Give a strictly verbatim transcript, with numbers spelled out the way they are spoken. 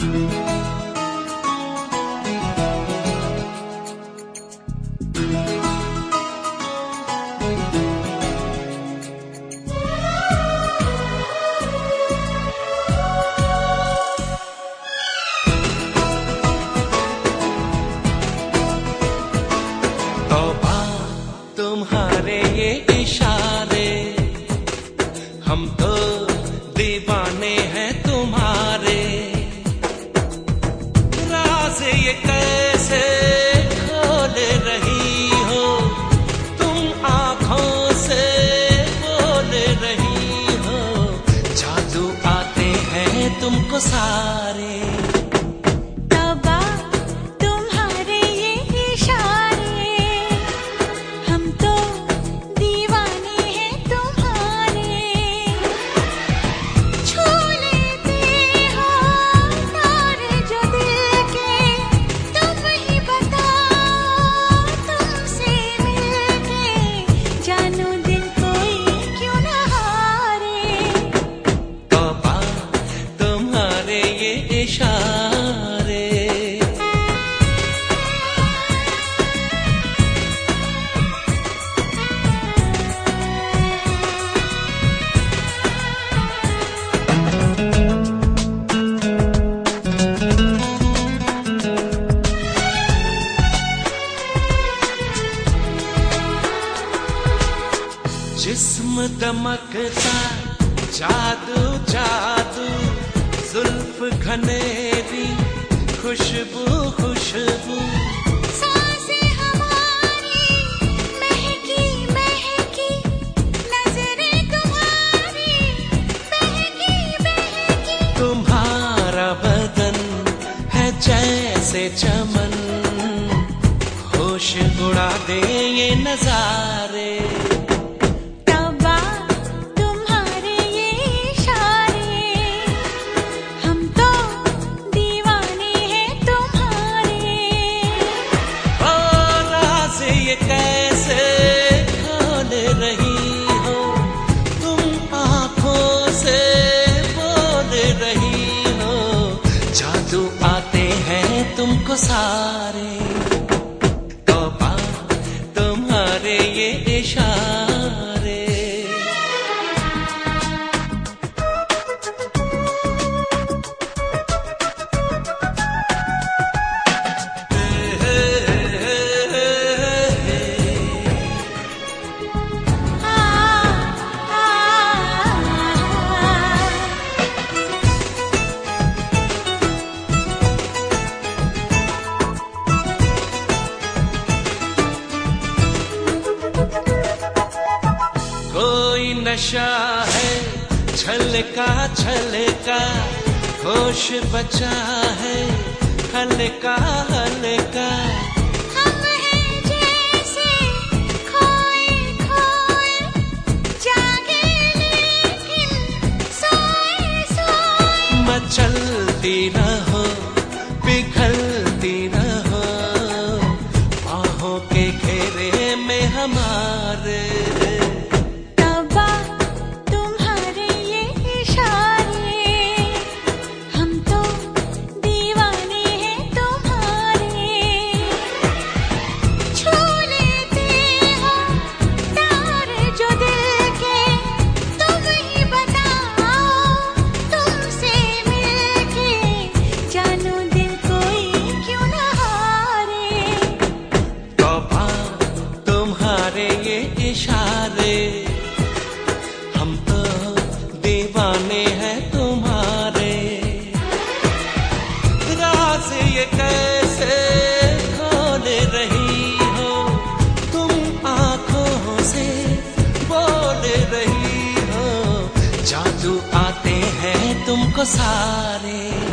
तुम्हारे ये इशारे, हम तो दीवाने हैं तुम्हारे। राज ये कैसे खोल रही हो तुम, आंखों से बोल रही हो। जादू आते हैं तुमको सारे। जिस्म दमकता जादू जादू, जुल्फ घनेरी खुशबू खुशबू। सांसें हमारी महकी महकी, नजरें तुम्हारी बहकी बहकी। तुम्हारा बदन है जैसे चमन, होश उड़ा दे ये नजारे। ये कैसे खोल रही हो तुम, आंखों से बोल रही हो। जादू आते हैं तुमको सारे। तौबा तुम्हारे ये इशारे। कोई नशा है छलका छलका, होश बचा है हल्का हल्का। हम हैं जैसे खोए खोए, जागे लेकिन सोए सोए। मचलती रहो पिघलती रहो, बाहों के घेरे में हमारे। इशारे, हम तो दीवाने हैं तुम्हारे। राज ये कैसे खोल रही हो तुम, आंखों से बोल रही हो। जादू आते हैं तुमको सारे।